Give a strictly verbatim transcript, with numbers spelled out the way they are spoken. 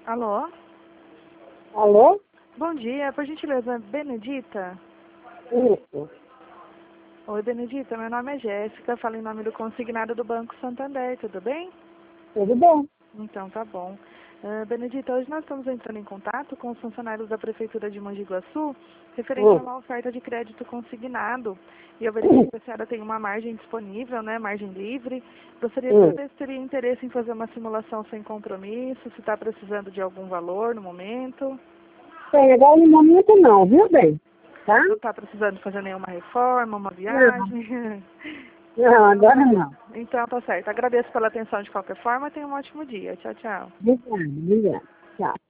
Alô? Alô? Bom dia, por gentileza, Benedita? Isso. Oi, Benedita, meu nome é Jéssica, falo em nome do consignado do Banco Santander, tudo bem? Tudo bem. Então, tá bom. Uh, Benedita, hoje nós estamos entrando em contato com os funcionários da Prefeitura de Mogi Guaçu, referente a Hum. uma oferta de crédito consignado. E eu verifiquei que a senhora tem uma margem disponível, né, margem livre. Gostaria de Hum. saber se teria interesse em fazer uma simulação sem compromisso, se está precisando de algum valor no momento. Tem, agora no momento não, viu, bem? Tá? Não está precisando fazer nenhuma reforma, uma Não. viagem. Não, agora não. Então, tá certo. Agradeço pela atenção de qualquer forma. Tenha um ótimo dia. Tchau, tchau. Obrigada, obrigada. Tchau.